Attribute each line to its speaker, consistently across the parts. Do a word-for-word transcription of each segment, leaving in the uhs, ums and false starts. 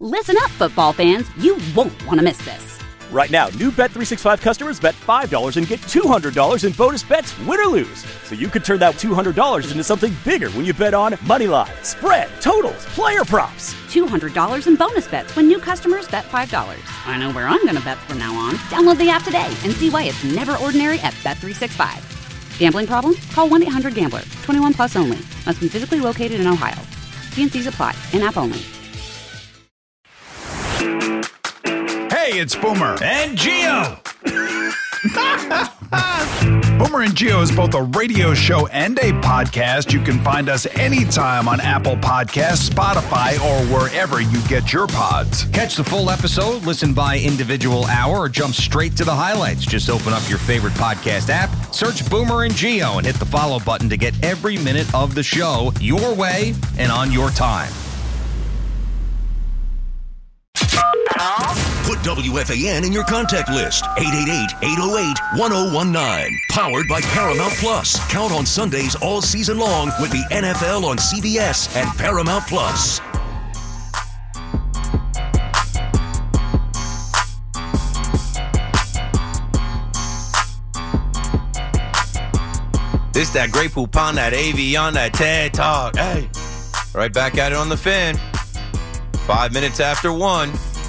Speaker 1: Listen up, football fans. You won't want to miss this.
Speaker 2: Right now, new Bet three sixty-five customers bet five dollars and get two hundred dollars in bonus bets, win or lose. So you could turn that two hundred dollars into something bigger when you bet on money line, spread, totals, player props.
Speaker 1: two hundred dollars in bonus bets when new customers bet five dollars. I know where I'm going to bet from now on. Download the app today and see why it's never ordinary at Bet three sixty-five. Gambling problem? Call one eight hundred gambler. twenty-one plus only. Must be physically located in Ohio. T and C's apply. In-app only.
Speaker 3: Hey, it's Boomer
Speaker 4: and Gio.
Speaker 3: Boomer and Gio is both a radio show and a podcast. You can find us anytime on Apple Podcasts, Spotify, or wherever you get your pods.
Speaker 4: Catch the full episode, listen by individual hour, or jump straight to the highlights. Just open up your favorite podcast app, search Boomer and Gio, and hit the follow button to get every minute of the show your way and on your time.
Speaker 5: Put W F A N in your contact list. eight eight eight, eight oh eight, one oh one nine. Powered by Paramount Plus. Count on Sundays all season long with the N F L on C B S and Paramount Plus.
Speaker 6: This that Grey Poupon, that A V on, that TED Talk. Hey, right back at it on the Fan. Five minutes after one.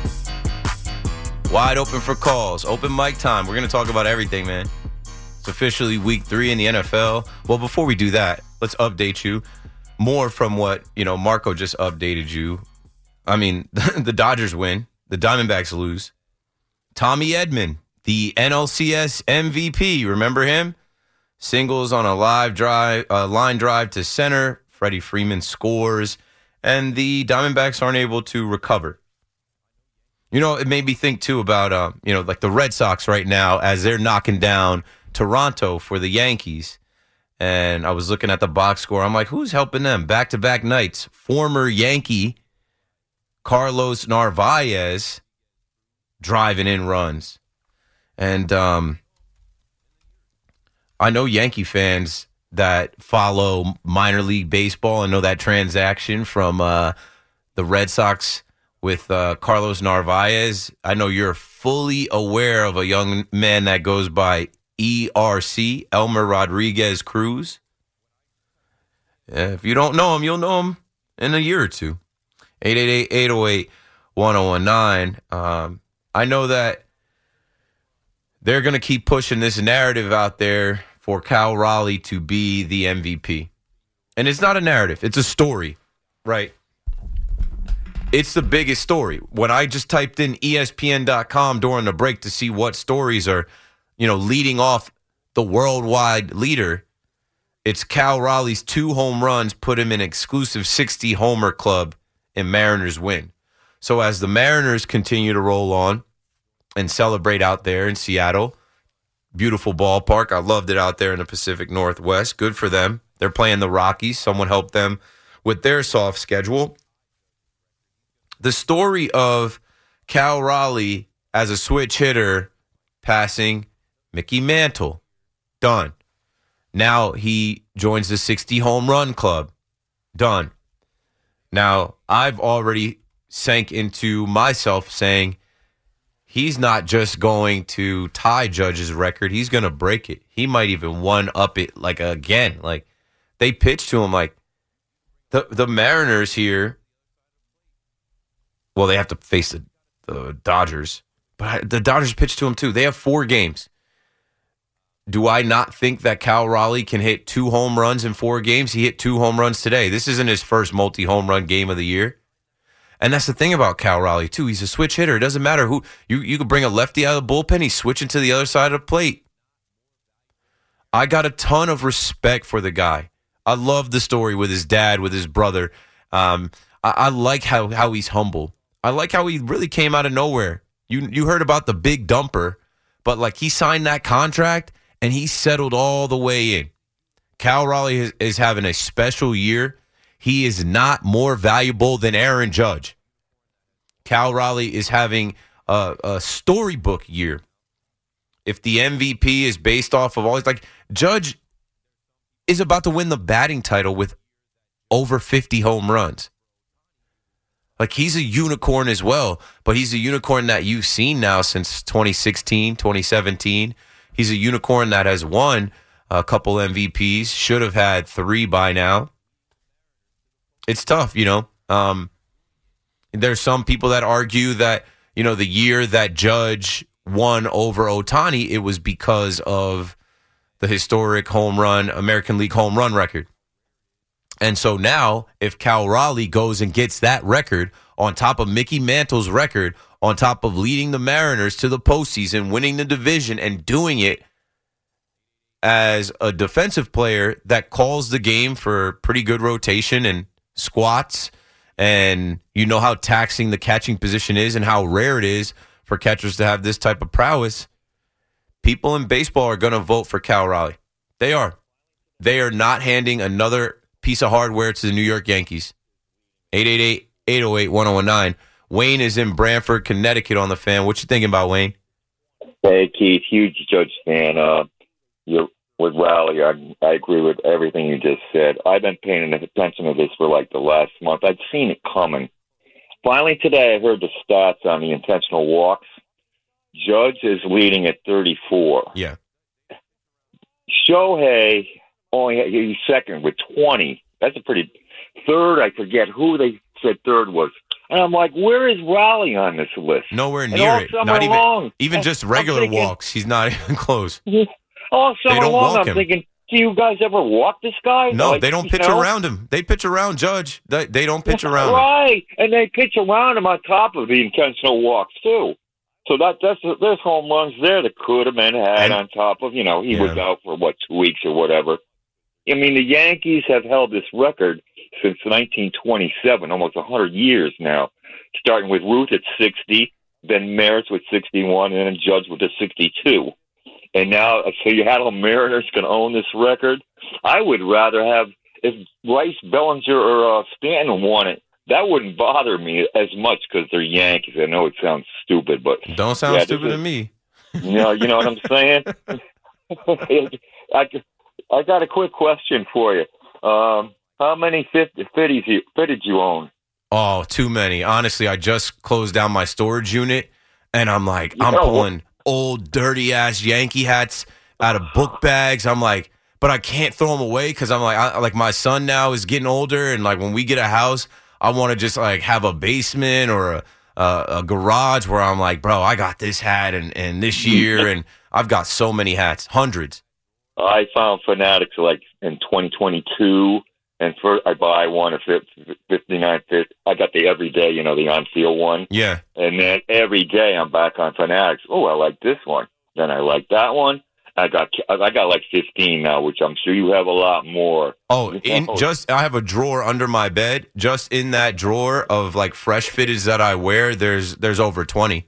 Speaker 6: Wide open for calls. Open mic time. We're going to talk about everything, man. It's officially week three in the N F L. Well, before we do that, let's update you more from what, you know, Marco just updated you. I mean, the Dodgers win. The Diamondbacks lose. Tommy Edman, the N L C S M V P. Remember him? Singles on a live drive, uh, line drive to center. Freddie Freeman scores. And the Diamondbacks aren't able to recover. You know, it made me think, too, about, uh, you know, like the Red Sox right now as they're knocking down Toronto for the Yankees. And I was looking at the box score. I'm like, who's helping them? Back-to-back nights. Former Yankee Carlos Narvaez driving in runs. And um, I know Yankee fans that follow minor league baseball and know that transaction from uh, the Red Sox with uh, Carlos Narvaez. I know you're fully aware of a young man that goes by E R C, Elmer Rodriguez Cruz. Yeah, if you don't know him, you'll know him in a year or two. eight eight eight, eight oh eight, one oh one nine. Um, I know that they're going to keep pushing this narrative out there for Cal Raleigh to be the M V P. And it's not a narrative. It's a story, right? It's the biggest story. When I just typed in E S P N dot com during the break to see what stories are, you know, leading off the worldwide leader, it's Cal Raleigh's two home runs put him in exclusive sixty-homer club and Mariners win. So as the Mariners continue to roll on and celebrate out there in Seattle, beautiful ballpark. I loved it out there in the Pacific Northwest. Good for them. They're playing the Rockies. Someone helped them with their soft schedule. The story of Cal Raleigh as a switch hitter passing Mickey Mantle. Done. Now he joins the sixty home run club. Done. Now, I've already sank into myself saying he's not just going to tie Judge's record. He's going to break it. He might even one-up it like again. Like, they pitched to him like the, the Mariners here. Well, they have to face the, the Dodgers. But the Dodgers pitched to him, too. They have four games. Do I not think that Cal Raleigh can hit two home runs in four games? He hit two home runs today. This isn't his first multi-home run game of the year. And that's the thing about Cal Raleigh, too. He's a switch hitter. It doesn't matter who. You, you could bring a lefty out of the bullpen. He's switching to the other side of the plate. I got a ton of respect for the guy. I love the story with his dad, with his brother. Um, I, I like how, how he's humble. I like how he really came out of nowhere. You you heard about the big dumper, but like he signed that contract and he settled all the way in. Cal Raleigh is, is having a special year. He is not more valuable than Aaron Judge. Cal Raleigh is having a, a storybook year. If the M V P is based off of all these, like Judge is about to win the batting title with over fifty home runs. Like, he's a unicorn as well, but he's a unicorn that you've seen now since twenty sixteen, twenty seventeen. He's a unicorn that has won a couple M V Ps, should have had three by now. It's tough, you know. Um, there's some people that argue that, you know, the year that Judge won over Ohtani, it was because of the historic home run, American League home run record. And so now, if Cal Raleigh goes and gets that record on top of Mickey Mantle's record, on top of leading the Mariners to the postseason, winning the division, and doing it as a defensive player that calls the game for pretty good rotation and squats, and you know how taxing the catching position is and how rare it is for catchers to have this type of prowess, people in baseball are going to vote for Cal Raleigh. They are. They are not handing another piece of hardware to the New York Yankees. eight eight eight, eight oh eight, one oh one nine. Wayne is in Branford, Connecticut on the Fan. What you thinking about, Wayne?
Speaker 7: Hey, Keith, huge Judge fan. Uh, you're with Raleigh. I, I agree with everything you just said. I've been paying attention to this for like the last month. I've seen it coming. Finally today, I heard the stats on the intentional walks. Judge is leading at thirty-four.
Speaker 6: Yeah.
Speaker 7: Shohei only he's second with twenty. That's a pretty third. I forget who they said third was, and I'm like, where is Raleigh on this list?
Speaker 6: Nowhere
Speaker 7: and
Speaker 6: near it. Not even
Speaker 7: long,
Speaker 6: even just regular
Speaker 7: thinking,
Speaker 6: walks. He's not even close.
Speaker 7: All summer
Speaker 6: they don't
Speaker 7: long,
Speaker 6: walk
Speaker 7: I'm
Speaker 6: him.
Speaker 7: thinking, do you guys ever walk this guy?
Speaker 6: No,
Speaker 7: like,
Speaker 6: they don't pitch
Speaker 7: know?
Speaker 6: around him. They pitch around Judge. They, they don't pitch around him.
Speaker 7: Right, and they pitch around him on top of the intentional walks too. So that that's there's home runs there that could have been had
Speaker 6: And,
Speaker 7: on top of, you know, he
Speaker 6: yeah.
Speaker 7: was out for what two weeks or whatever. I mean, the Yankees have held this record since nineteen twenty-seven, almost one hundred years now, starting with Ruth at sixty, then Maris with sixty-one, and then Judge with the sixty-two. And now, so you had a Mariners can own this record. I would rather have, if Rice, Bellinger, or uh, Stanton won it, that wouldn't bother me as much because they're Yankees. I know it sounds stupid, but
Speaker 6: Don't sound
Speaker 7: yeah,
Speaker 6: stupid
Speaker 7: is,
Speaker 6: to me.
Speaker 7: You know, you know what I'm saying? I, I got a quick question for you. Um, how many fifties you, fitted you own?
Speaker 6: Oh, too many. Honestly, I just closed down my storage unit, and I'm like, I'm
Speaker 7: You know,
Speaker 6: pulling old, dirty-ass Yankee hats out of book bags. I'm like, but I can't throw them away because I'm like, I, like my son now is getting older, and like when we get a house, I want to just like have a basement or a, a, a garage where I'm like, bro, I got this hat and, and this year, and I've got so many hats, hundreds.
Speaker 7: I found Fanatics like in twenty twenty-two, and for I buy one at fifty-nine fifty. I got the everyday, you know, the on-field one.
Speaker 6: Yeah.
Speaker 7: And then every day I'm back on Fanatics. Oh, I like this one. Then I like that one. I got I got like fifteen now, which I'm sure you have a lot more.
Speaker 6: Oh, in just I have a drawer under my bed. Just in that drawer of like fresh fitteds that I wear, there's there's over twenty.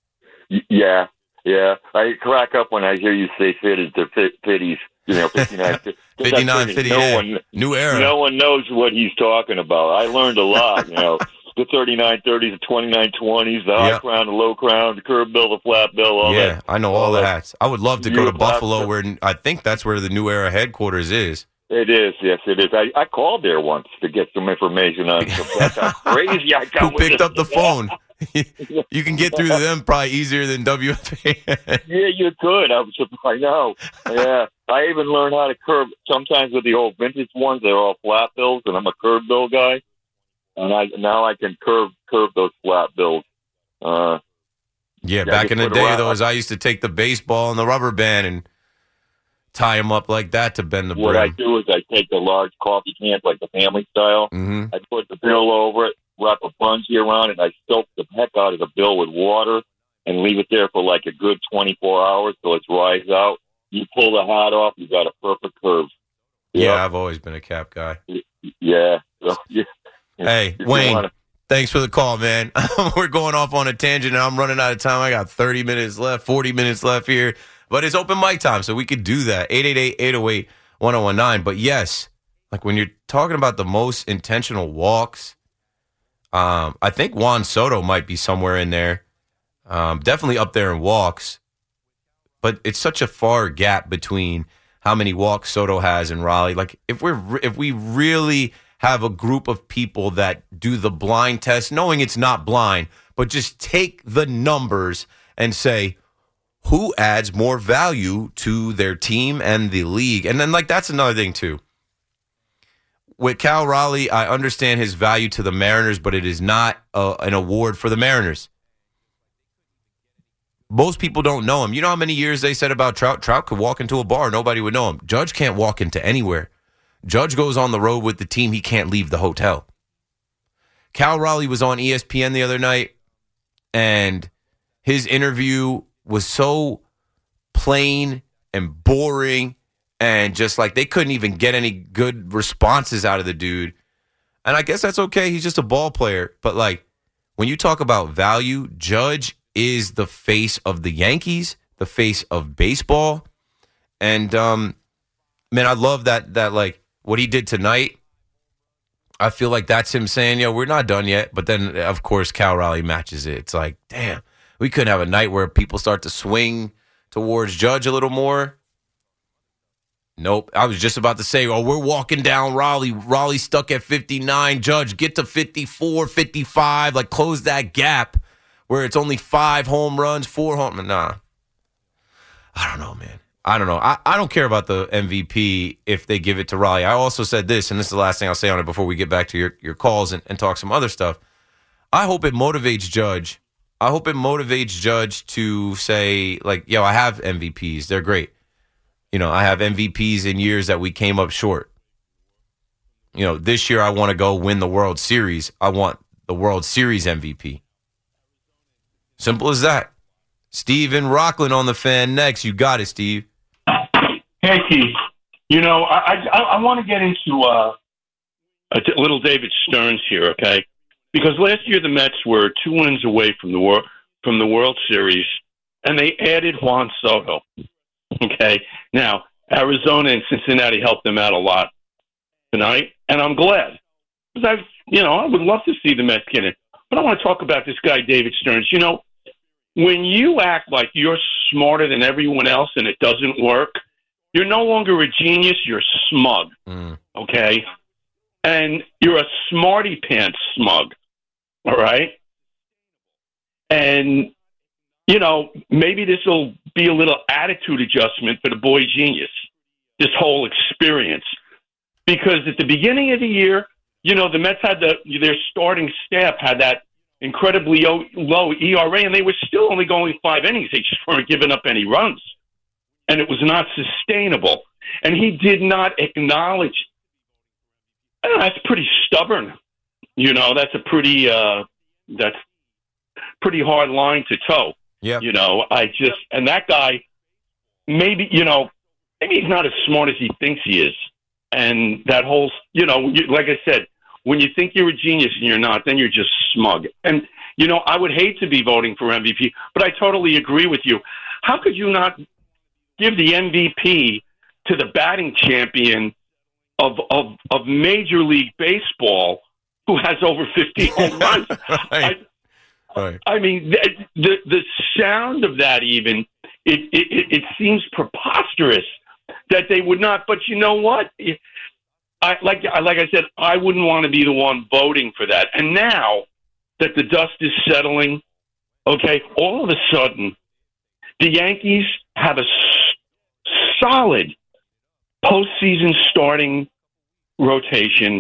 Speaker 7: Yeah, yeah. I crack up when I hear you say fitted. They're fit, fitties. You know, fifty-nine,
Speaker 6: fifty-nine, fifty.
Speaker 7: No one,
Speaker 6: new era.
Speaker 7: No one knows what he's talking about. I learned a lot. You know, the thirty-nine thirties, the twenty-nine twenties, the high
Speaker 6: yep.
Speaker 7: crown, the low crown, the curved bill, the flat bill. All
Speaker 6: yeah,
Speaker 7: that.
Speaker 6: I know all, all the
Speaker 7: that.
Speaker 6: hats. I would love to
Speaker 7: You
Speaker 6: go to
Speaker 7: black-
Speaker 6: Buffalo, where I think that's where the New Era headquarters is.
Speaker 7: It is, yes, it is. I, I called there once to get some information on some, that's how crazy I got.
Speaker 6: Who
Speaker 7: with
Speaker 6: picked
Speaker 7: this.
Speaker 6: up the phone? You can get through to them probably easier than W F A.
Speaker 7: Yeah, you could. I was surprised. I know. Yeah, I even learned how to curve. Sometimes with the old vintage ones, they're all flat bills, and I'm a curve bill guy. And I now I can curve curve those flat bills. Uh,
Speaker 6: yeah,
Speaker 7: yeah,
Speaker 6: back in the
Speaker 7: put
Speaker 6: day,
Speaker 7: around-
Speaker 6: those I used to take the baseball and the rubber band and tie them up like that to bend the
Speaker 7: what I
Speaker 6: brim.
Speaker 7: do is I take a large coffee can, like the family style.
Speaker 6: Mm-hmm.
Speaker 7: I put the bill over it, wrap a bungee around it, and I soak the heck out of the bill with water and leave it there for like a good twenty-four hours till it dries out. You pull the hat off, you got a perfect curve.
Speaker 6: Yeah,
Speaker 7: Yeah.
Speaker 6: I've always been a cap guy.
Speaker 7: Yeah. So, yeah.
Speaker 6: Hey,
Speaker 7: If you
Speaker 6: Wayne,
Speaker 7: wanna-
Speaker 6: thanks for the call, man. We're going off on a tangent, and I'm running out of time. I got thirty minutes left, forty minutes left here. But it's open mic time, so we could do that. eight eight eight, eight oh eight, one oh one nine. But, yes, like when you're talking about the most intentional walks, um, I think Juan Soto might be somewhere in there. Um, definitely up there in walks. But it's such a far gap between how many walks Soto has and Raleigh. Like, if we're if we really have a group of people that do the blind test, knowing it's not blind, but just take the numbers and say, who adds more value to their team and the league? And then, like, that's another thing, too. With Cal Raleigh, I understand his value to the Mariners, but it is not a, an award for the Mariners. Most people don't know him. You know how many years they said about Trout? Trout could walk into a bar, nobody would know him. Judge can't walk into anywhere. Judge goes on the road with the team, he can't leave the hotel. Cal Raleigh was on E S P N the other night, and his interview was so plain and boring, and just like they couldn't even get any good responses out of the dude. And I guess that's okay. He's just a ball player. But like when you talk about value, Judge is the face of the Yankees, the face of baseball. And um, man, I love that that like what he did tonight. I feel like that's him saying, yo, we're not done yet. But then, of course, Cal Raleigh matches it. It's like, damn, we couldn't have a night where people start to swing towards Judge a little more. Nope. I was just about to say, oh, we're walking down Raleigh. Raleigh stuck at fifty-nine. Judge, get to fifty-four, fifty-five. Like, close that gap where it's only five home runs, four home runs. Nah. I don't know, man. I don't know. I, I don't care about the M V P if they give it to Raleigh. I also said this, and this is the last thing I'll say on it before we get back to your, your calls and, and talk some other stuff. I hope it motivates Judge. I hope it motivates Judge to say, like, yo, I have M V Ps. They're great. You know, I have M V Ps in years that we came up short. You know, this year I want to go win the World Series. I want the World Series M V P. Simple as that. Steve in Rockland on the Fan next. You got it, Steve.
Speaker 8: Hey, Keith. You know, I I, I want to get into uh, a t- little David Stearns here, okay? Because last year the Mets were two wins away from the wor- from the World Series, and they added Juan Soto. Okay, now Arizona and Cincinnati helped them out a lot tonight, and I'm glad because I, you know, I would love to see the Mets get in. But I want to talk about this guy, David Stearns. You know, when you act like you're smarter than everyone else and it doesn't work, you're no longer a genius. You're smug. Mm. Okay, and you're a smarty pants smug. All right, and. You know, maybe this will be a little attitude adjustment for the boy genius, this whole experience. Because at the beginning of the year, you know, the Mets had the, their starting staff had that incredibly low E R A, and they were still only going five innings. They just weren't giving up any runs. And it was not sustainable. And he did not acknowledge, oh, that's pretty stubborn. You know, that's a pretty, uh, that's pretty hard line to toe.
Speaker 6: Yeah.
Speaker 8: You know, I just, and that guy, maybe, you know, maybe he's not as smart as he thinks he is. And that whole, you know, you, like I said, when you think you're a genius and you're not, then you're just smug. And, you know, I would hate to be voting for M V P, but I totally agree with you. How could you not give the M V P to the batting champion of, of, of Major League Baseball who has over fifty home runs?
Speaker 6: Right.
Speaker 8: I,
Speaker 6: Right.
Speaker 8: I mean, the, the the sound of that even, it, it it seems preposterous that they would not. But you know what? I like like I said, I wouldn't want to be the one voting for that. And now that the dust is settling, okay, all of a sudden, the Yankees have a s- solid postseason starting rotation,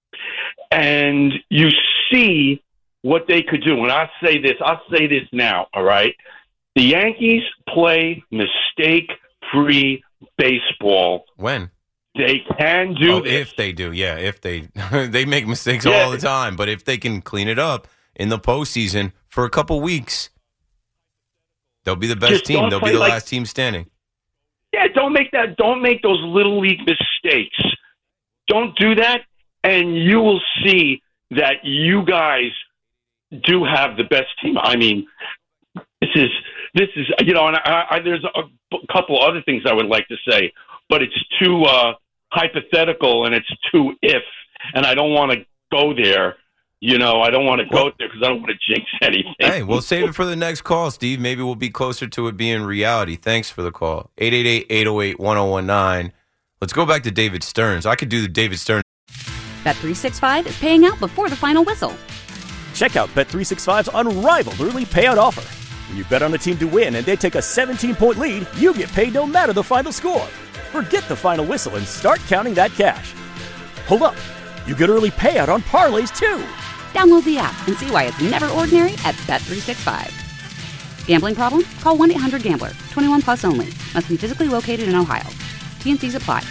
Speaker 8: and you see what they could do. And I'll say this, I'll say this now, all right? The Yankees play mistake-free baseball.
Speaker 6: When?
Speaker 8: They can do
Speaker 6: oh,
Speaker 8: this.
Speaker 6: If they do, yeah. If they they make mistakes
Speaker 8: yeah.
Speaker 6: all the time. But if they can clean it up in the postseason for a couple weeks, they'll be the best
Speaker 8: Just
Speaker 6: team. They'll be the
Speaker 8: like,
Speaker 6: last team standing.
Speaker 8: Yeah, don't make that. Don't make those little league mistakes. Don't do that, and you will see that you guys do have the best team. I mean, this is this is you know, and I, I, there's a, a couple other things I would like to say, but it's too uh, hypothetical and it's too if, and I don't want to go there. You know, I don't want to go there because I don't want to jinx anything.
Speaker 6: Hey, we'll save it for the next call, Steve. Maybe we'll be closer to it being reality. Thanks for the call. eight eight eight, eight oh eight, one oh one nine. Let's go back to David Stearns. I could do the David Stearns.
Speaker 1: Bet three sixty-five is paying out before the final whistle.
Speaker 2: Check out Bet three sixty-five's unrivaled early payout offer. When you bet on a team to win and they take a seventeen-point lead, you get paid no matter the final score. Forget the final whistle and start counting that cash. Hold up. You get early payout on parlays, too.
Speaker 1: Download the app and see why it's never ordinary at Bet three sixty-five. Gambling problem? Call one eight hundred gambler. twenty-one plus only. Must be physically located in Ohio. T and C's apply.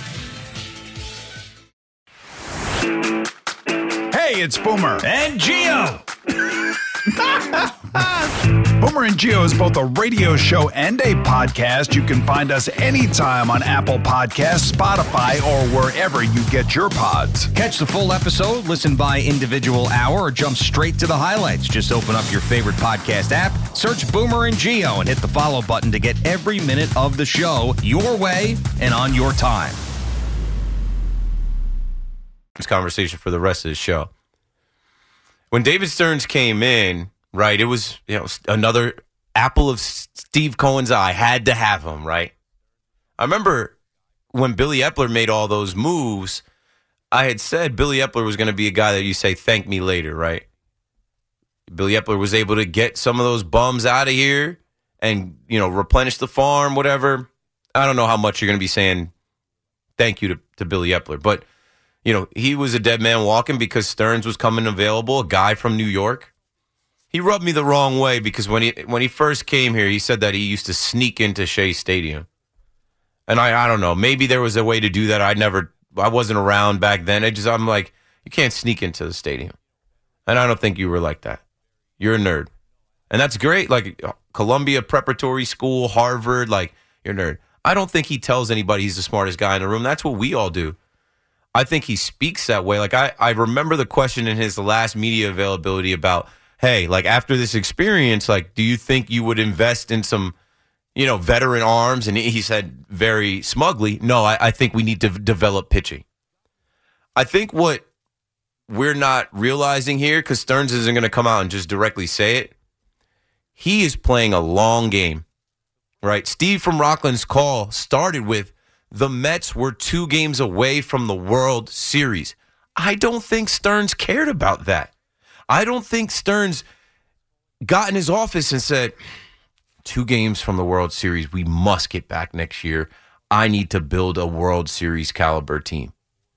Speaker 3: Hey, it's Boomer
Speaker 4: And Geo.
Speaker 3: Boomer and Geo is both a radio show and a podcast. You can find us anytime on Apple Podcasts, Spotify, or wherever you get your pods.
Speaker 4: Catch the full episode, listen by individual hour, or jump straight to the highlights. Just open up your favorite podcast app, search Boomer and Geo, and hit the follow button to get every minute of the show your way and on your time.
Speaker 6: This conversation for the rest of the show. When David Stearns came in, right, it was, you know, another apple of Steve Cohen's eye. Had to have him, right? I remember when Billy Epler made all those moves, I had said Billy Epler was going to be a guy that you say, thank me later, right? Billy Epler was able to get some of those bums out of here and, you know, replenish the farm, whatever. I don't know how much you're going to be saying thank you to, to Billy Epler, but you know, he was a dead man walking because Stearns was coming available, a guy from New York. He rubbed me the wrong way because when he when he first came here, he said that he used to sneak into Shea Stadium. And I, I don't know, maybe there was a way to do that. I never, I wasn't around back then. I just, I'm like, you can't sneak into the stadium. And I don't think you were like that. You're a nerd. And that's great. Like Columbia Preparatory School, Harvard, like you're a nerd. I don't think he tells anybody he's the smartest guy in the room. That's what we all do. I think he speaks that way. Like I, I remember the question in his last media availability about, hey, like after this experience, like, do you think you would invest in some, you know, veteran arms? And he said very smugly, no, I, I think we need to develop pitching. I think what we're not realizing here, because Stearns isn't going to come out and just directly say it, he is playing a long game, right? Steve from Rockland's call started with, the Mets were two games away from the World Series. I don't think Stearns cared about that. I don't think Stearns got in his office and said, two games from the World Series, we must get back next year. I need to build a World Series caliber team.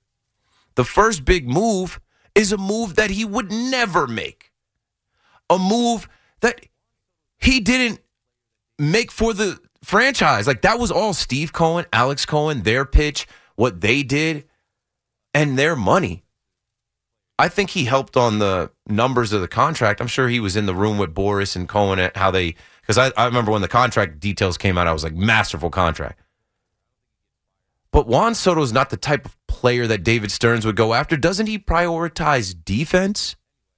Speaker 6: The first big move is a move that he would never make. A move that he didn't make for the franchise. Like that was all Steve Cohen, Alex Cohen, their pitch, what they did, and their money. I think he helped on the numbers of the contract. I'm sure he was in the room with Boris and Cohen at how they, because I, I remember when the contract details came out, I was like, masterful contract. But Juan Soto is not the type of player that David Stearns would go after. Doesn't he prioritize defense?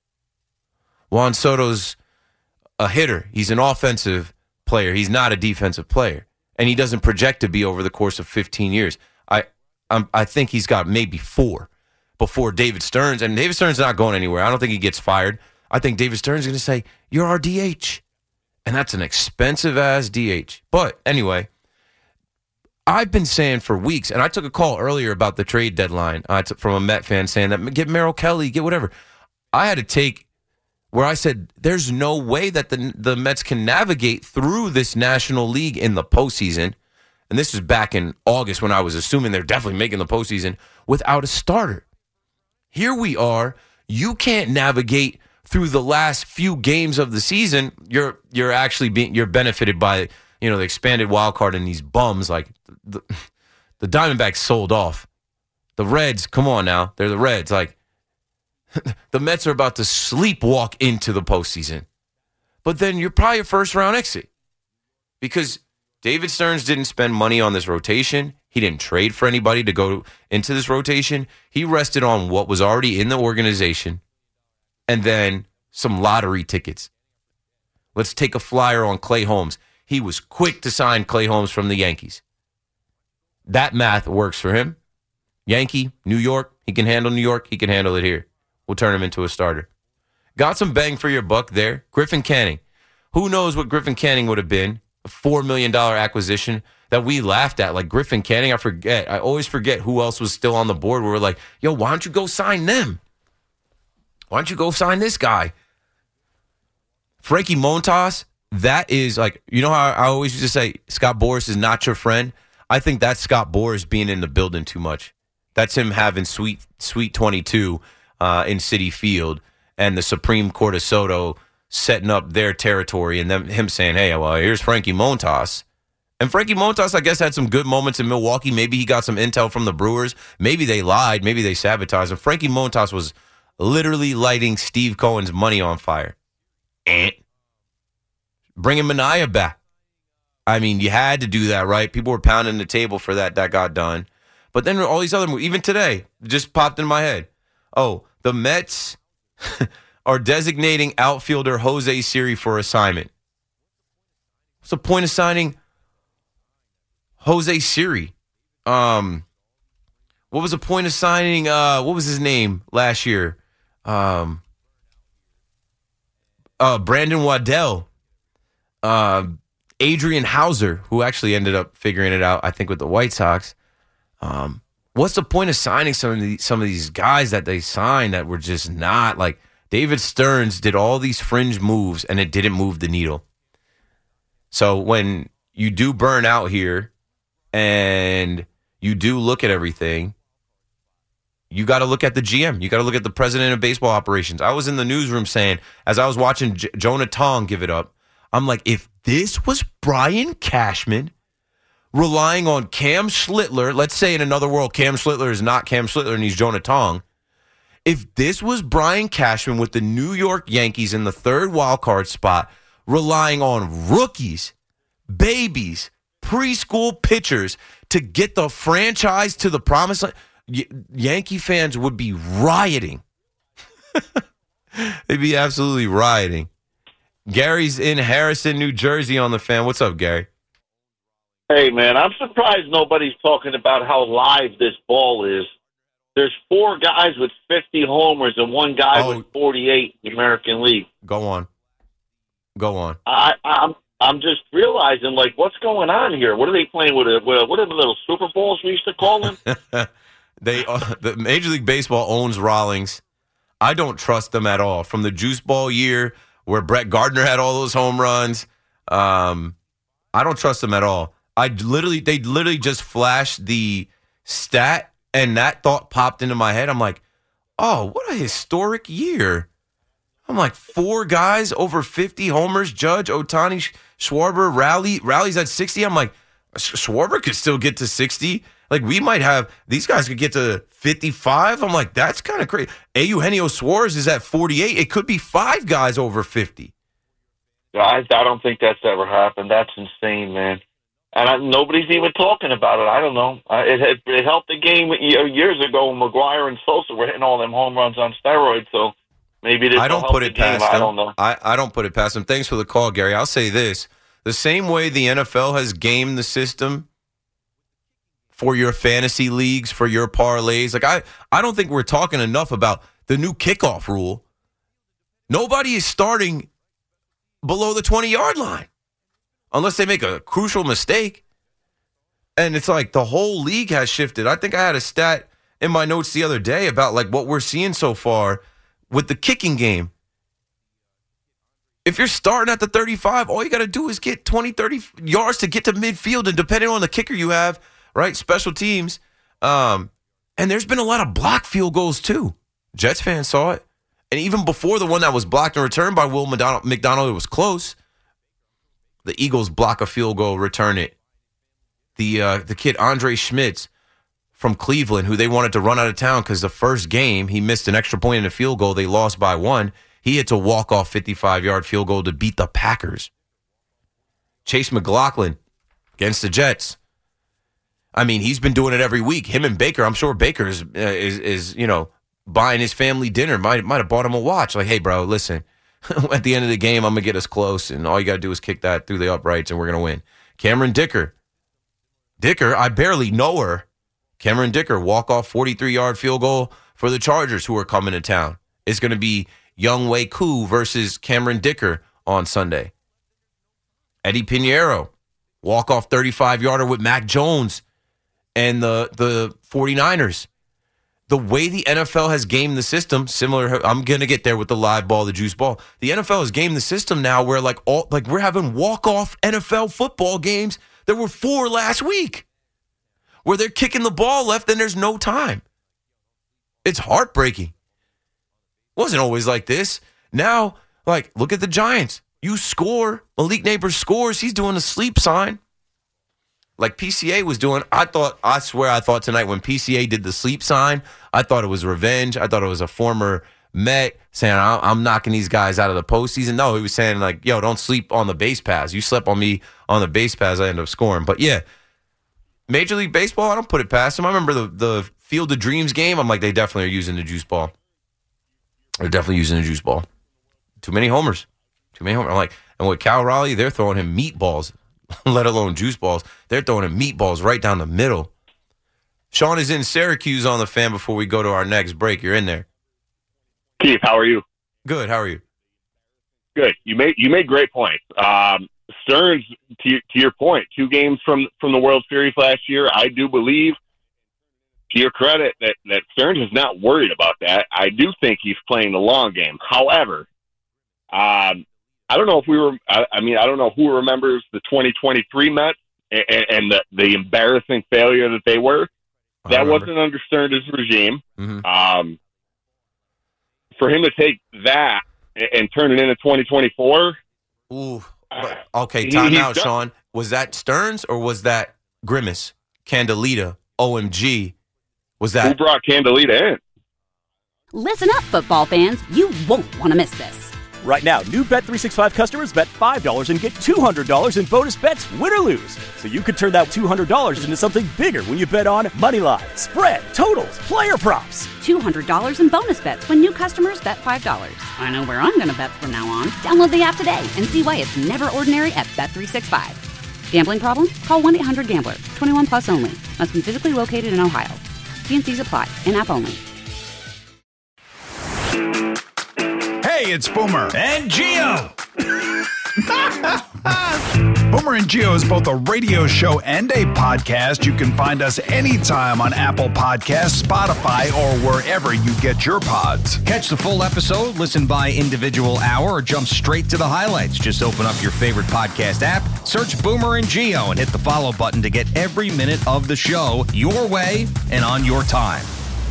Speaker 6: Juan Soto's a hitter. He's an offensive player. He's not a defensive player, and he doesn't project to be over the course of fifteen years. I I'm, I think he's got maybe four before David Stearns, and David Stearns is not going anywhere. I don't think he gets fired. I think David Stearns is going to say, you're our D H, and that's an expensive-ass D H. But anyway, I've been saying for weeks, and I took a call earlier about the trade deadline uh, from a Met fan saying that get Merrill Kelly, get whatever. I had to take where I said, there's no way that the the Mets can navigate through this National League in the postseason, and this is back in August when I was assuming they're definitely making the postseason, without a starter. Here we are. You can't navigate through the last few games of the season. You're you're actually being you're benefited by, you know, the expanded wild card and these bums. Like the, the Diamondbacks sold off. The Reds, come on now, they're the Reds. Like, the Mets are about to sleepwalk into the postseason. But then you're probably a first-round exit because David Stearns didn't spend money on this rotation. He didn't trade for anybody to go into this rotation. He rested on what was already in the organization and then some lottery tickets. Let's take a flyer on Clay Holmes. He was quick to sign Clay Holmes from the Yankees. That math works for him. Yankee, New York, he can handle New York. He can handle it here. We'll turn him into a starter. Got some bang for your buck there. Griffin Canning. Who knows what Griffin Canning would have been a four million dollars acquisition that we laughed at, like Griffin Canning. I forget. I always forget who else was still on the board. We were like, yo, why don't you go sign them? Why don't you go sign this guy? Frankie Montas, that is like, you know how I always used to say Scott Boras is not your friend? I think that's Scott Boras being in the building too much. That's him having Sweet Sweet twenty-two uh, in Citi Field and the Supreme Court of Soto setting up their territory and them, him saying, hey, well, here's Frankie Montas. And Frankie Montas, I guess, had some good moments in Milwaukee. Maybe he got some intel from the Brewers. Maybe they lied. Maybe they sabotaged him. Frankie Montas was literally lighting Steve Cohen's money on fire. And bringing Minaya back. I mean, you had to do that, right? People were pounding the table for that. That got done. But then all these other moves, even today, just popped in my head. Oh, the Mets are designating outfielder Jose Siri for assignment. What's the point of signing Jose Siri? Um, what was the point of signing, uh, what was his name last year? Um, uh, Brandon Waddell. Uh, Adrian Hauser, who actually ended up figuring it out, I think, with the White Sox. Um, what's the point of signing some of these, some of these guys that they signed that were just not like David Stearns did all these fringe moves and it didn't move the needle. So when you do burn out here and you do look at everything, you got to look at the G M. You got to look at the president of baseball operations. I was in the newsroom saying, as I was watching J- Jonah Tong give it up, I'm like, if this was Brian Cashman relying on Cam Schlittler, let's say in another world, Cam Schlittler is not Cam Schlittler and he's Jonah Tong. If this was Brian Cashman with the New York Yankees in the third wild card spot, relying on rookies, babies, preschool pitchers to get the franchise to the promised land, y- Yankee fans would be rioting. They'd be absolutely rioting. Gary's in Harrison, New Jersey on the Fan. What's up, Gary?
Speaker 9: Hey, man, I'm surprised nobody's talking about how live this ball is. There's four guys with fifty homers and one guy
Speaker 6: oh,
Speaker 9: with forty-eight in the American League.
Speaker 6: Go on. Go on.
Speaker 9: I, I'm I'm just realizing, like, what's going on here? What are they playing with? A, with a, what are the little Super Bowls we used to call them?
Speaker 6: they uh, the Major League Baseball owns Rawlings. I don't trust them at all. From the Juice Ball year where Brett Gardner had all those home runs, um, I don't trust them at all. I literally, they literally just flashed the stat, and that thought popped into my head. I'm like, oh, what a historic year. I'm like, four guys over fifty homers, Judge, Ohtani, Schwarber, Rally. Rally's at sixty. I'm like, Schwarber could still get to sixty. Like, we might have, these guys could get to fifty-five. I'm like, that's kind of crazy. Eugenio Suarez is at forty-eight. It could be five guys over fifty.
Speaker 9: I, I don't think that's ever happened. That's insane, man. And I, nobody's even talking about it. I don't know. Uh, it, it it helped the game years ago when McGuire and Sosa were hitting all them home runs on steroids. So maybe this
Speaker 6: I don't
Speaker 9: help
Speaker 6: put
Speaker 9: the
Speaker 6: it
Speaker 9: game.
Speaker 6: past
Speaker 9: I
Speaker 6: them.
Speaker 9: don't know.
Speaker 6: I, I don't put it past them. Thanks for the call, Gary. I'll say this. The same way the N F L has gamed the system for your fantasy leagues, for your parlays. Like I, I don't think we're talking enough about the new kickoff rule. Nobody is starting below the twenty-yard line unless they make a crucial mistake. And it's like the whole league has shifted. I think I had a stat in my notes the other day about like what we're seeing so far with the kicking game. If you're starting at the thirty-five, all you got to do is get twenty, thirty yards to get to midfield. And depending on the kicker you have, right, special teams. Um, and there's been a lot of blocked field goals too. Jets fans saw it. And even before the one that was blocked and returned by Will McDonald, McDonald, it was close. The Eagles block a field goal, return it. The uh, the kid Andre Schmitz from Cleveland, who they wanted to run out of town because the first game he missed an extra point in a field goal. They lost by one. He hits a walk-off fifty-five-yard field goal to beat the Packers. Chase McLaughlin against the Jets. I mean, he's been doing it every week. Him and Baker, I'm sure Baker is, uh, is, is you know, buying his family dinner. Might might have bought him a watch. Like, hey, bro, listen, at the end of the game, I'm going to get us close, and all you got to do is kick that through the uprights, and we're going to win. Cameron Dicker. Dicker, I barely know her. Cameron Dicker, walk-off forty-three-yard field goal for the Chargers who are coming to town. It's going to be Younghoe Koo versus Cameron Dicker on Sunday. Eddie Pinheiro, walk-off thirty-five-yarder with Mac Jones and the, the 49ers. The way the N F L has gamed the system, similar, I'm going to get there with the live ball, the juice ball. The N F L has gamed the system now where like all like we're having walk-off N F L football games. There were four last week where they're kicking the ball left and there's no time. It's heartbreaking. Wasn't always like this. Now, like, look at the Giants. You score. Malik Neighbors scores. He's doing a sleep sign. Like P C A was doing. I thought, I swear I thought tonight when P C A did the sleep sign, I thought it was revenge. I thought it was a former Met saying, I'm knocking these guys out of the postseason. No, he was saying, like, yo, don't sleep on the base pass. You slept on me on the base pass, I end up scoring. But yeah, Major League Baseball, I don't put it past them. I remember the, the Field of Dreams game. I'm like, they definitely are using the juice ball. They're definitely using the juice ball. Too many homers. Too many homers. I'm like, and with Cal Raleigh, they're throwing him meatballs, let alone juice balls. They're throwing him meatballs right down the middle. Sean is in Syracuse on the Fan before we go to our next break. You're in there.
Speaker 10: Keith, how are you?
Speaker 6: Good. How are you?
Speaker 10: Good. You made you made great points. Um, Stearns, to, to your point, two games from from the World Series last year. I do believe, to your credit, that, that Stearns is not worried about that. I do think he's playing the long game. However, um, I don't know if we were. I, I mean, I don't know who remembers the twenty twenty-three Mets and, and the, the embarrassing failure that they were. That wasn't under Stearns' regime.
Speaker 6: Mm-hmm.
Speaker 10: Um, for him to take that and, and turn it into twenty twenty-four.
Speaker 6: Ooh. Okay, time
Speaker 10: he,
Speaker 6: out, Sean. Was that Stearns or was that Grimace? Candelita? O M G? Was that?
Speaker 10: Who brought Candelita in?
Speaker 1: Listen up, football fans. You won't want to miss this.
Speaker 2: Right now, new Bet three sixty-five customers bet five dollars and get two hundred dollars in bonus bets, win or lose. So you could turn that two hundred dollars into something bigger when you bet on money line, spread, totals, player props.
Speaker 1: two hundred dollars in bonus bets when new customers bet five dollars. I know where I'm going to bet from now on. Download the app today and see why it's never ordinary at Bet three sixty-five. Gambling problem? Call one eight hundred gambler. twenty-one plus only. Must be physically located in Ohio. T and C's apply. In-app only.
Speaker 3: Hey, it's Boomer
Speaker 4: And Gio.
Speaker 3: Boomer and Gio is both a radio show and a podcast. You can find us anytime on Apple Podcasts, Spotify, or wherever you get your pods.
Speaker 4: Catch the full episode, listen by individual hour, or jump straight to the highlights. Just open up your favorite podcast app, search Boomer and Gio, and hit the follow button to get every minute of the show your way and on your time.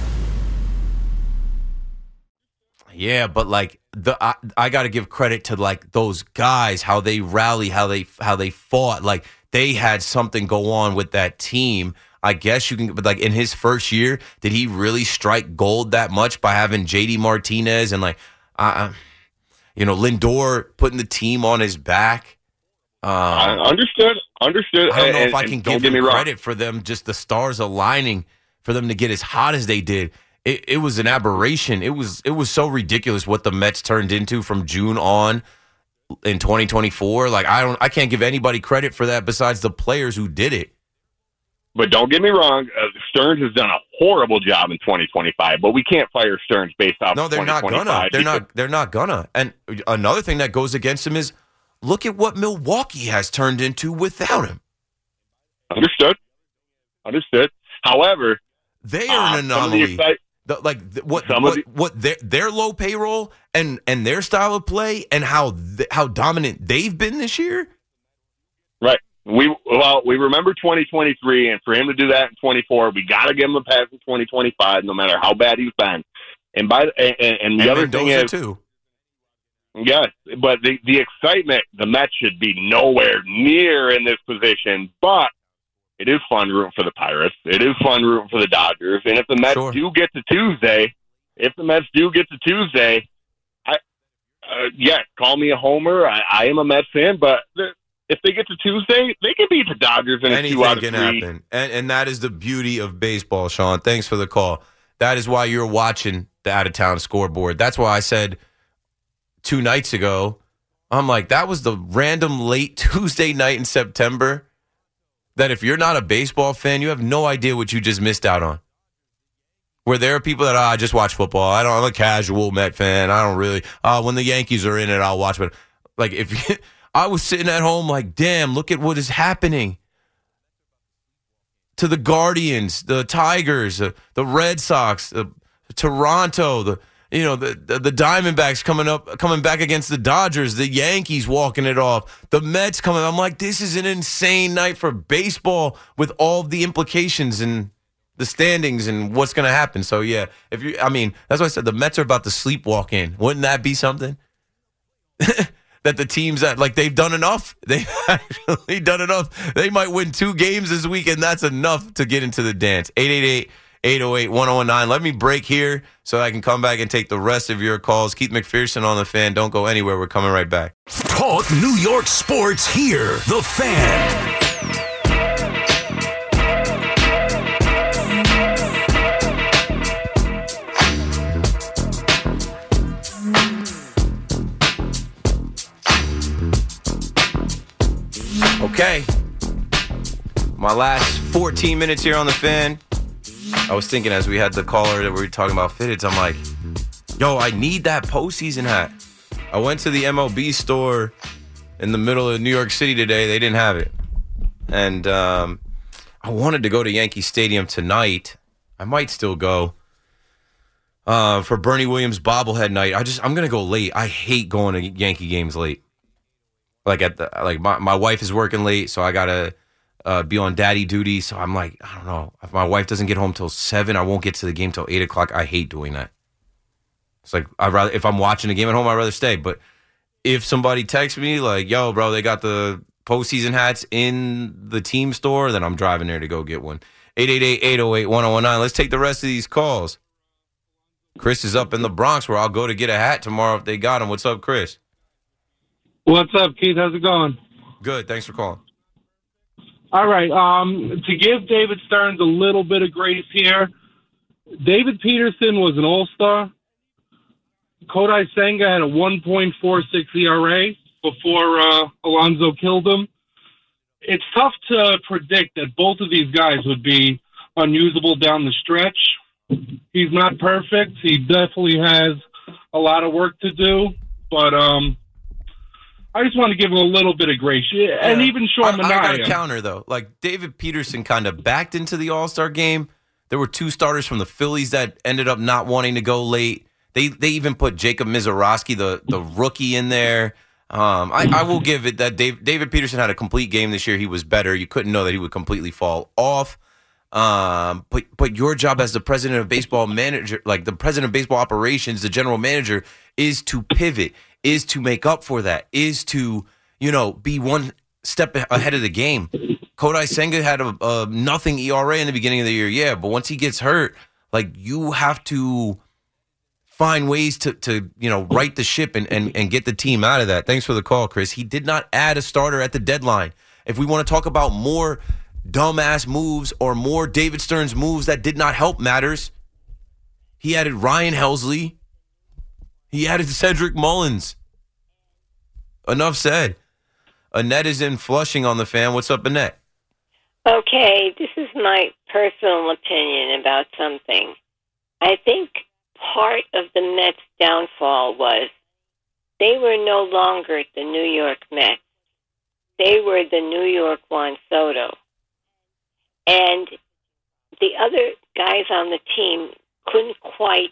Speaker 6: Yeah, but like the I, I got to give credit to like those guys, how they rally, how they how they fought. Like they had something go on with that team. I guess you can, but like in his first year, did he really strike gold that much by having J D Martinez and like, uh, you know, Lindor putting the team on his back? Um,
Speaker 10: I understood. Understood.
Speaker 6: I don't know
Speaker 10: and,
Speaker 6: if I
Speaker 10: and
Speaker 6: can
Speaker 10: don't
Speaker 6: give
Speaker 10: get
Speaker 6: him
Speaker 10: me
Speaker 6: credit
Speaker 10: wrong.
Speaker 6: for them, just the stars aligning for them to get as hot as they did. It, it was an aberration. It was it was so ridiculous what the Mets turned into from June on in twenty twenty-four. Like I don't, I can't give anybody credit for that besides the players who did it.
Speaker 10: But don't get me wrong, uh, Stearns has done a horrible job in twenty twenty-five. But we can't fire Stearns based off.
Speaker 6: No, they're not gonna. They're not. They're not gonna. And another thing that goes against him is look at what Milwaukee has turned into without him.
Speaker 10: Understood. Understood. However,
Speaker 6: they are an anomaly. The, like the, what
Speaker 10: Some
Speaker 6: what,
Speaker 10: of the,
Speaker 6: what their their low payroll and and their style of play and how th- how dominant they've been this year.
Speaker 10: Right. We well we remember twenty twenty-three, and for him to do that in twenty-four, we got to give him a pass in twenty twenty-five, no matter how bad he's been. And by and, and the
Speaker 6: and
Speaker 10: other
Speaker 6: Mendoza
Speaker 10: thing is
Speaker 6: too.
Speaker 10: Yes, but the the excitement, the Mets should be nowhere near in this position, but. It is fun rooting for the Pirates. It is fun rooting for the Dodgers. And if the Mets
Speaker 6: Sure.
Speaker 10: do get to Tuesday, if the Mets do get to Tuesday, I, uh, yes, call me a homer. I, I am a Mets fan, but if they get to Tuesday, they can beat the Dodgers in a
Speaker 6: Anything
Speaker 10: two out of
Speaker 6: can
Speaker 10: three.
Speaker 6: happen, and and that is the beauty of baseball, Sean. Thanks for the call. That is why you're watching the out of town scoreboard. That's why I said two nights ago, I'm like, that was the random late Tuesday night in September. That if you're not a baseball fan, you have no idea what you just missed out on. Where there are people that, oh, I just watch football. I don't, I'm a casual Met fan. I don't really, uh, when the Yankees are in it, I'll watch. But like, if you, I was sitting at home like, damn, look at what is happening to the Guardians, the Tigers, the, the Red Sox, the Toronto, the you know the, the the Diamondbacks coming up, coming back against the Dodgers, the Yankees walking it off, the Mets coming. I'm like, this is an insane night for baseball with all the implications and the standings and what's going to happen. So yeah, if you, I mean, that's why I said the Mets are about to sleepwalk in. Wouldn't that be something? That the teams that, like, they've done enough. They've actually done enough. They might win two games this week, and that's enough to get into the dance. eight eight eight, eight oh eight, one oh one nine. Let me break here so I can come back and take the rest of your calls. Keith McPherson on The Fan. Don't go anywhere. We're coming right back.
Speaker 5: Talk New York sports here. The Fan.
Speaker 6: Okay, my last fourteen minutes here on The Fan. I was thinking as we had the caller that we were talking about fitteds, I'm like, yo, I need that postseason hat. I went to the M L B store in the middle of New York City today. They didn't have it. And um, I wanted to go to Yankee Stadium tonight. I might still go uh, for Bernie Williams bobblehead night. I just, I'm going to go late. I hate going to Yankee games late. Like at the like my, my wife is working late, so I gotta uh, be on daddy duty. So I'm like, I don't know. If my wife doesn't get home till seven, I won't get to the game till eight o'clock. I hate doing that. It's like I'd rather if I'm watching a game at home, I'd rather stay. But if somebody texts me like, yo, bro, they got the postseason hats in the team store, then I'm driving there to go get one. eight eight eight, eight oh eight, one oh one nine. Let's take the rest of these calls. Chris is up in the Bronx where I'll go to get a hat tomorrow if they got them. What's up, Chris?
Speaker 11: What's up, Keith? How's it going?
Speaker 6: Good. Thanks for calling.
Speaker 11: All right. Um, to give David Stearns a little bit of grace here, David Peterson was an all-star. Kodai Senga had a one point four six E R A before uh, Alonso killed him. It's tough to predict that both of these guys would be unusable down the stretch. He's not perfect. He definitely has a lot of work to do, but um, I just want to give him a little bit of grace. And yeah. even Sean Manaea.
Speaker 6: I got to counter, though. Like, David Peterson kind of backed into the All-Star game. There were two starters from the Phillies that ended up not wanting to go late. They they even put Jacob Mizorowski, the, the rookie, in there. Um, I, I will give it that Dave, David Peterson had a complete game this year. He was better. You couldn't know that he would completely fall off. Um, but but your job as the president of baseball manager, like the president of baseball operations, the general manager, is to pivot, is to make up for that, is to, you know, be one step ahead of the game. Kodai Senga had a, a nothing E R A in the beginning of the year, yeah, but once he gets hurt, like, you have to find ways to, to you know, right the ship and, and, and get the team out of that. Thanks for the call, Chris. He did not add a starter at the deadline. If we want to talk about more dumbass moves or more David Stearns moves that did not help matters, he added Ryan Helsley. He added Cedric Mullins. Enough said. Annette is in Flushing on The Fan. What's up, Annette?
Speaker 12: Okay, this is my personal opinion about something. I think part of the Mets' downfall was they were no longer the New York Mets. They were the New York Juan Soto. And the other guys on the team couldn't quite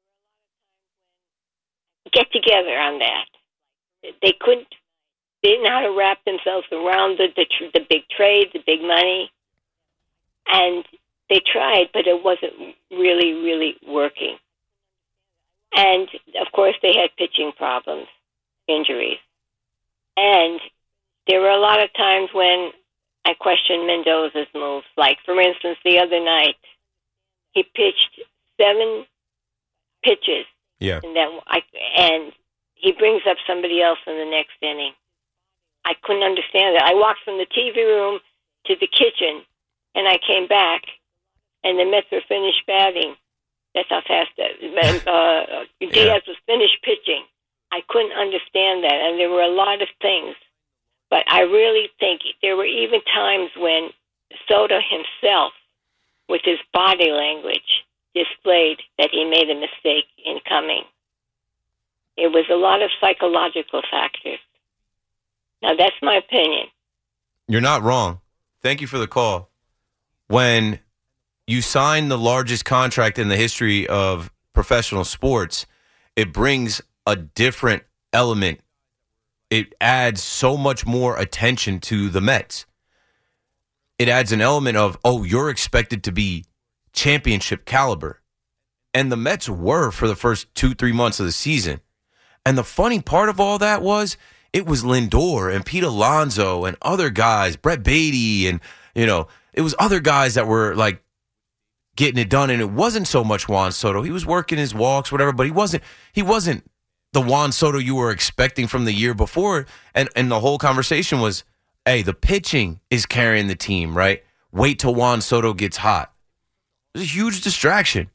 Speaker 12: get together on that. They couldn't, they didn't know how to wrap themselves around the, the, the big trade, the big money. And they tried, but it wasn't really, really working. And, of course, they had pitching problems, injuries. And there were a lot of times when I questioned Mendoza's moves. Like, for instance, the other night, he pitched seven pitches.
Speaker 6: Yeah.
Speaker 12: And then I and he brings up somebody else in the next inning. I couldn't understand it. I walked from the T V room to the kitchen, and I came back, and the Mets were finished batting. That's how fast that, uh, Diaz yeah. was finished pitching. I couldn't understand that, and there were a lot of things. But I really think there were even times when Soto himself, with his body language, displayed that he made a mistake in coming. It was a lot of psychological factors. Now, that's my opinion.
Speaker 6: You're not wrong. Thank you for the call. When you sign the largest contract in the history of professional sports, it brings a different element. It adds so much more attention to the Mets. It adds an element of, oh, you're expected to be championship caliber. And the Mets were for the first two, three months of the season. And the funny part of all that was it was Lindor and Pete Alonso and other guys, Brett Beatty, and, you know, it was other guys that were, like, getting it done. And it wasn't so much Juan Soto. He was working his walks, whatever, but he wasn't he wasn't the Juan Soto you were expecting from the year before. And, and the whole conversation was, hey, the pitching is carrying the team, right? Wait till Juan Soto gets hot. It was a huge distraction.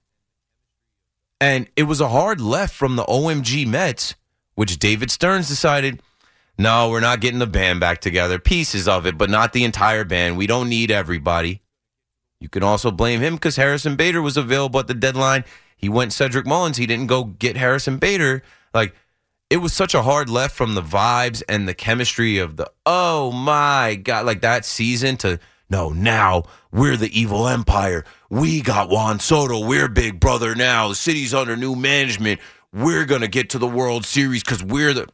Speaker 6: And it was a hard left from the O M G Mets, which David Stearns decided, no, we're not getting the band back together. Pieces of it, but not the entire band. We don't need everybody. You can also blame him because Harrison Bader was available at the deadline. He went Cedric Mullins. He didn't go get Harrison Bader. Like, it was such a hard left from the vibes and the chemistry of the, oh, my God, like that season to, no, now we're the evil empire. We got Juan Soto. We're big brother now. The city's under new management. We're going to get to the World Series because we're the...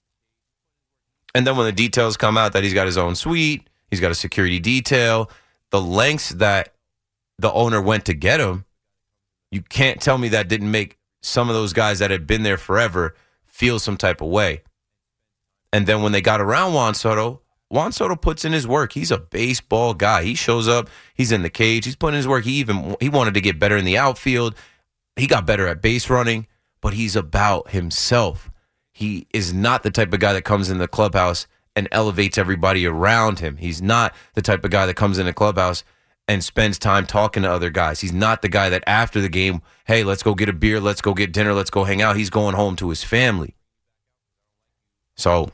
Speaker 6: And then when the details come out that he's got his own suite, he's got a security detail, the lengths that the owner went to get him, you can't tell me that didn't make some of those guys that had been there forever feel some type of way. And then when they got around Juan Soto, Juan Soto puts in his work. He's a baseball guy. He shows up. He's in the cage. He's putting in his work. He even he wanted to get better in the outfield. He got better at base running, but he's about himself. He is not the type of guy that comes in the clubhouse and elevates everybody around him. He's not the type of guy that comes in the clubhouse and spends time talking to other guys. He's not the guy that after the game, hey, let's go get a beer, let's go get dinner, let's go hang out. He's going home to his family. So,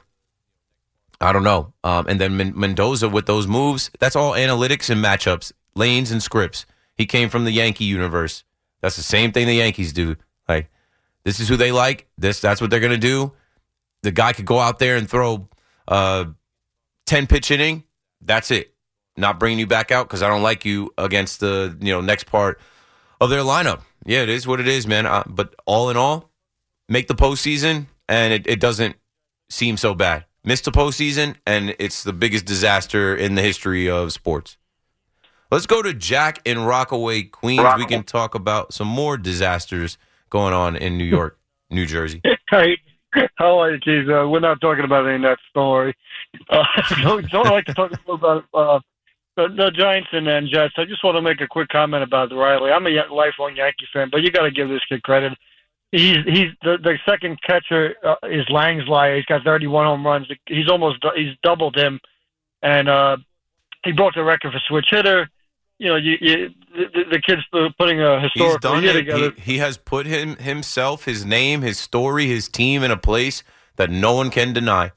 Speaker 6: I don't know. Um, and then Men- Mendoza with those moves, that's all analytics and matchups, lanes and scripts. He came from the Yankee universe. That's the same thing the Yankees do. Like, this is who they like. This That's what they're going to do. The guy could go out there and throw a ten-pitch inning. That's it. Not bringing you back out because I don't like you against the you know next part of their lineup. Yeah, it is what it is, man. Uh, but all in all, make the postseason, and it, it doesn't seem so bad. Miss the postseason, and it's the biggest disaster in the history of sports. Let's go to Jack in Rockaway, Queens. We can talk about some more disasters going on in New York, New Jersey.
Speaker 13: Hey, how are you, Keith? Uh, we're not talking about any of that story. Uh, don't, don't like to talk about uh, the, the Giants and then Jets. I just want to make a quick comment about Riley. I'm a lifelong Yankee fan, but you got to give this kid credit. He's he's the, the second catcher uh, is Langsley. He's got thirty-one home runs. He's almost he's doubled him, and uh, he broke the record for switch hitter. You know, you, you, the, the kid's putting a historical year together.
Speaker 6: He, he has put him himself, his name, his story, his team in a place that no one can deny.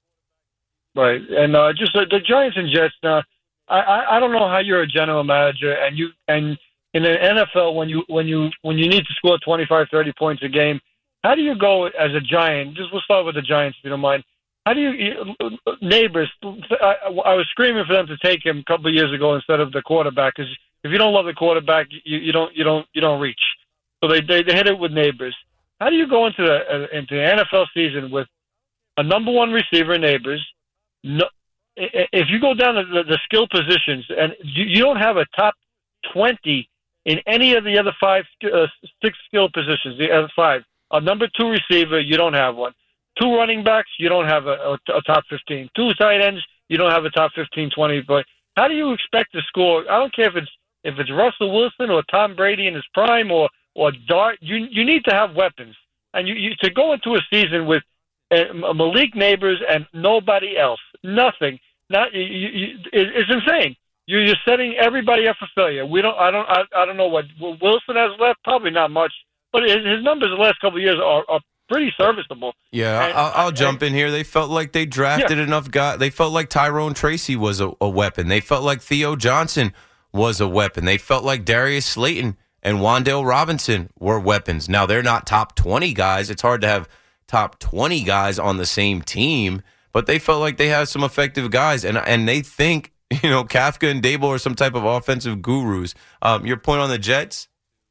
Speaker 13: Right, and uh, just uh, the Giants and Jets. Uh, I, I I don't know how you're a general manager and you and in the N F L when you when you when you need to score twenty-five, thirty points a game. How do you go as a Giant? Just we'll start with the Giants, if you don't mind. How do you, you neighbors? I, I was screaming for them to take him a couple of years ago instead of the quarterback, because if you don't love the quarterback, you, you don't you don't you don't reach. So they, they they hit it with neighbors. How do you go into the uh, into the N F L season with a number one receiver, neighbors? No, if you go down to the, the skill positions and you, you don't have a top twenty in any of the other five uh, six skill positions, the other five, a number two receiver, you don't have one. Two running backs, you don't have a, a, a top fifteen. Two tight ends, you don't have a top fifteen, twenty. But how do you expect to score? I don't care if it's if it's Russell Wilson or Tom Brady in his prime or or Dart. You you need to have weapons, and you, you to go into a season with uh, Malik Neighbors and nobody else, nothing. Not you, you, it's insane. You're, you're setting everybody up for failure. We don't. I don't. I, I don't know what Wilson has left. Probably not much, but his, his numbers the last couple of years are. are pretty serviceable.
Speaker 6: Yeah, and, I'll, I'll and, jump in here. They felt like they drafted yeah. enough guys. They felt like Tyrone Tracy was a, a weapon. They felt like Theo Johnson was a weapon. They felt like Darius Slayton and Wan'Dale Robinson were weapons. Now, they're not top twenty guys. It's hard to have top twenty guys on the same team, but they felt like they have some effective guys, and and they think, you know, Kafka and Dable are some type of offensive gurus. Um, your point on the Jets?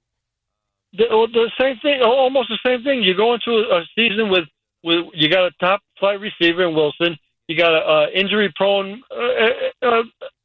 Speaker 13: The, the same thing, almost the same thing. You go into a season with, with you got a top flight receiver in Wilson. You got a uh, injury prone, uh, uh,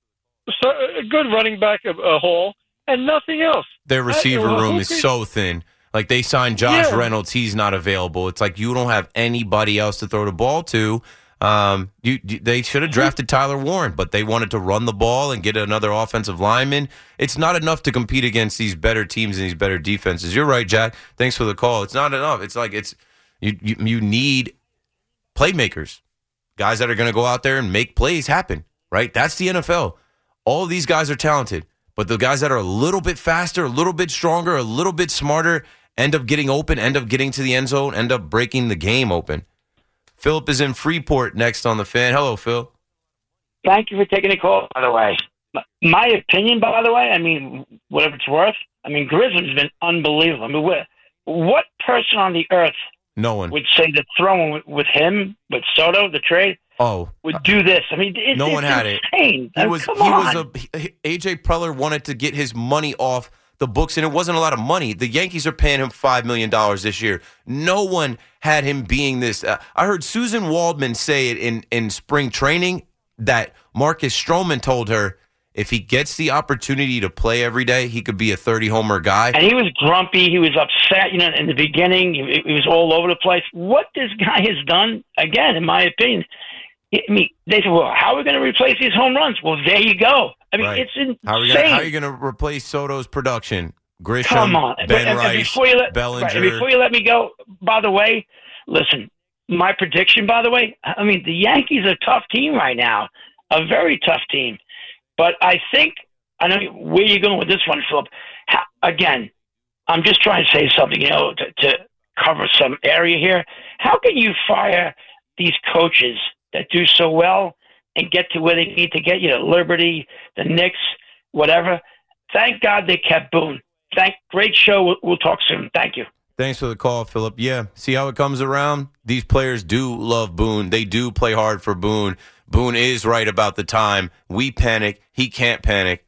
Speaker 13: so a good running back, a, a Hall, and nothing else.
Speaker 6: Their receiver
Speaker 13: I,
Speaker 6: room is
Speaker 13: can,
Speaker 6: so thin. Like, they signed Josh
Speaker 13: yeah.
Speaker 6: Reynolds. He's not available. It's like you don't have anybody else to throw the ball to. Um, you, you they should have drafted Tyler Warren, but they wanted to run the ball and get another offensive lineman. It's not enough to compete against these better teams and these better defenses. You're right, Jack. Thanks for the call. It's not enough. It's like it's you. You, you need playmakers, guys that are going to go out there and make plays happen. Right? That's the N F L. All of these guys are talented, but the guys that are a little bit faster, a little bit stronger, a little bit smarter, end up getting open, end up getting to the end zone, end up breaking the game open. Philip is in Freeport next on the Fan. Hello, Phil.
Speaker 14: Thank you for taking the call, by the way. My opinion, by the way, I mean, whatever it's worth, I mean, Grisham's been unbelievable. I mean, what, what person on the earth
Speaker 6: no one
Speaker 14: would say that throwing with, with him, with Soto, the trade,
Speaker 6: oh,
Speaker 14: would do this? I mean, it's,
Speaker 6: no
Speaker 14: it's
Speaker 6: one had
Speaker 14: insane.
Speaker 6: it. He
Speaker 14: I mean,
Speaker 6: was,
Speaker 14: come
Speaker 6: he
Speaker 14: on.
Speaker 6: was a, he, A J Preller wanted to get his money off the books, and it wasn't a lot of money. The Yankees are paying him five million dollars this year. No one had him being this. Uh, I heard Susan Waldman say it in, in spring training that Marcus Stroman told her if he gets the opportunity to play every day, he could be a thirty-homer guy.
Speaker 14: And he was grumpy. He was upset, you know, in the beginning. He, he was all over the place. What this guy has done, again, in my opinion, I mean, they said, well, how are we going to replace these home runs? Well, there you go. I mean,
Speaker 6: Right.
Speaker 14: it's insane.
Speaker 6: How are you gonna, how are you going to replace Soto's production? Grisham,
Speaker 14: Come on.
Speaker 6: Ben
Speaker 14: But- and- and
Speaker 6: Rice,
Speaker 14: before you let,
Speaker 6: Bellinger.
Speaker 14: right, and before you let me go, by the way, listen, my prediction, by the way, I mean, the Yankees are a tough team right now, a very tough team. But I think, I know where you're going with this one, Philip. How, again, I'm just trying to say something, you know, to, to cover some area here. How can you fire these coaches that do so well and get to where they need to get, you know, Liberty, the Knicks, whatever? Thank God they kept Boone. Thank, great show. We'll, we'll talk soon. Thank you.
Speaker 6: Thanks for the call, Philip. Yeah, see how it comes around? These players do love Boone. They do play hard for Boone. Boone is right about the time. We panic. He can't panic.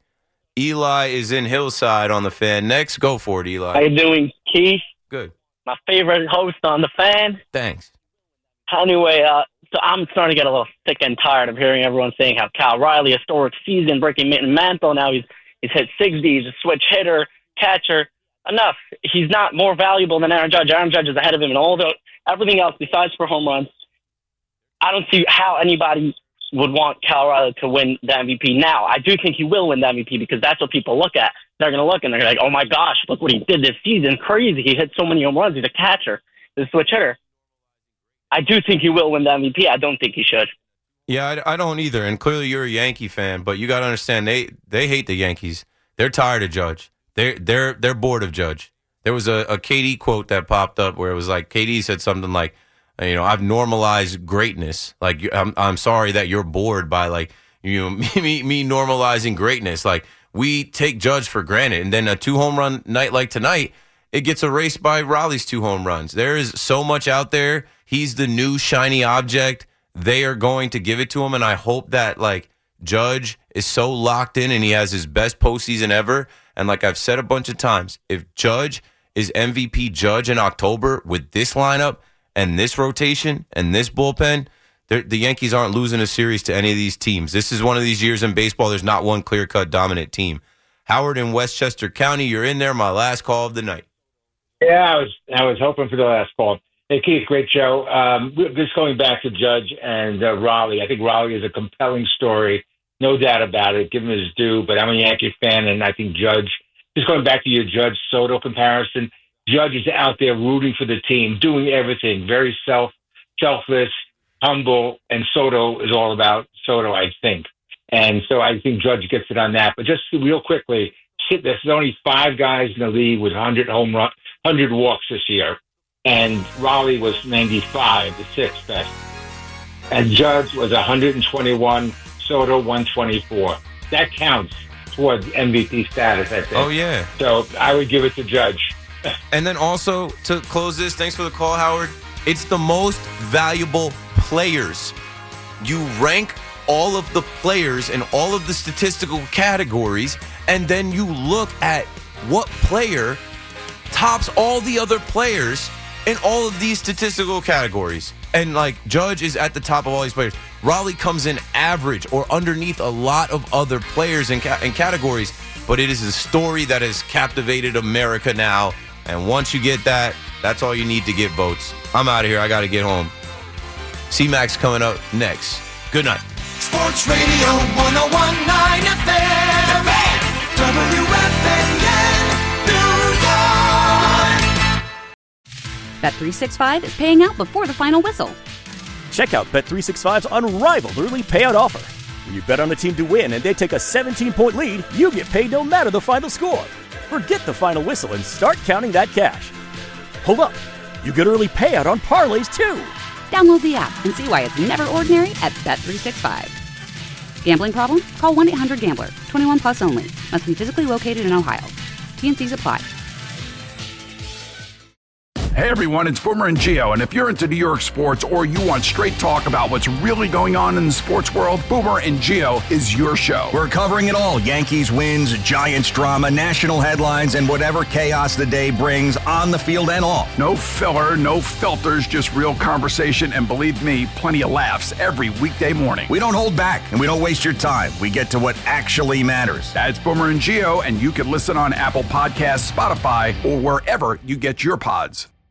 Speaker 6: Eli is in Hillside on the Fan. Next, go for it, Eli.
Speaker 15: How you doing, Keith?
Speaker 6: Good.
Speaker 15: My favorite host on the Fan.
Speaker 6: Thanks.
Speaker 15: Anyway, uh, so I'm starting to get a little sick and tired of hearing everyone saying how Cal Riley, historic season, breaking mantle. Now he's he's hit sixty. He's a switch hitter, catcher. Enough. He's not more valuable than Aaron Judge. Aaron Judge is ahead of him in all the everything else besides for home runs. I don't see how anybody would want Cal Riley to win the M V P now. I do think he will win the M V P because that's what people look at. They're going to look and they're like, oh my gosh, look what he did this season. Crazy. He hit so many home runs. He's a catcher. He's a switch hitter. I do think he will win the M V P. I don't think he should.
Speaker 6: Yeah, I, I don't either. And clearly you're a Yankee fan, but you got to understand they they hate the Yankees. They're tired of Judge. They're they're they're bored of Judge. There was a, a K D quote that popped up where it was like K D said something like, you know, I've normalized greatness. Like I'm I'm sorry that you're bored by like you know me me normalizing greatness. Like we take Judge for granted, and then a two home run night like tonight, it gets erased by Raleigh's two home runs. There is so much out there. He's the new shiny object. They are going to give it to him, and I hope that like Judge is so locked in and he has his best postseason ever. And like I've said a bunch of times, if Judge is M V P Judge in October with this lineup and this rotation and this bullpen, the Yankees aren't losing a series to any of these teams. This is one of these years in baseball. There's not one clear-cut dominant team. Howard in Westchester County, you're in there. My last call of the night.
Speaker 16: Yeah, I was I was hoping for the last call. Hey, Keith, great show. Um, just going back to Judge and uh, Raleigh, I think Raleigh is a compelling story, no doubt about it, give him his due, but I'm a Yankee fan, and I think Judge, just going back to your Judge-Soto comparison, Judge is out there rooting for the team, doing everything, very self, selfless, humble, and Soto is all about Soto, I think. And so I think Judge gets it on that. But just real quickly, there's only five guys in the league with one hundred home run, one hundred walks this year. And Raleigh was ninety-five, the sixth best. And Judge was one hundred twenty-one, Soto one twenty-four. That counts towards M V P status, I think.
Speaker 6: Oh, yeah.
Speaker 16: So I would give it to Judge.
Speaker 6: And then also, to close this, thanks for the call, Howard. It's the most valuable players you rank all of the players in all of the statistical categories, and then you look at what player tops all the other players in all of these statistical categories. And, like, Judge is at the top of all these players. Raleigh comes in average or underneath a lot of other players in, ca- in categories, but it is a story that has captivated America now. And once you get that, that's all you need to get votes. I'm out of here. I got to get home. C-Max coming up next. Good night.
Speaker 17: Sports Radio one oh one point nine F M. W F A N, New York.
Speaker 1: Bet three sixty-five is paying out before the final whistle.
Speaker 2: Check out Bet three sixty-five's unrivaled early payout offer. When you bet on a team to win and they take a seventeen-point lead, you get paid no matter the final score. Forget the final whistle and start counting that cash. Hold up. You get early payout on parlays, too.
Speaker 1: Download the app and see why it's never ordinary at Bet three sixty-five. Gambling problem? Call one eight hundred gambler. twenty-one plus only. Must be physically located in Ohio. T and C's apply.
Speaker 3: Hey everyone, it's Boomer and Gio, and if you're into New York sports or you want straight talk about what's really going on in the sports world, Boomer and Gio is your show.
Speaker 4: We're covering it all. Yankees wins, Giants drama, national headlines, and whatever chaos the day brings on the field and off.
Speaker 3: No filler, no filters, just real conversation, and believe me, plenty of laughs every weekday morning.
Speaker 4: We don't hold back, and we don't waste your time. We get to what actually matters.
Speaker 3: That's Boomer and Gio, and you can listen on Apple Podcasts, Spotify, or wherever you get your pods.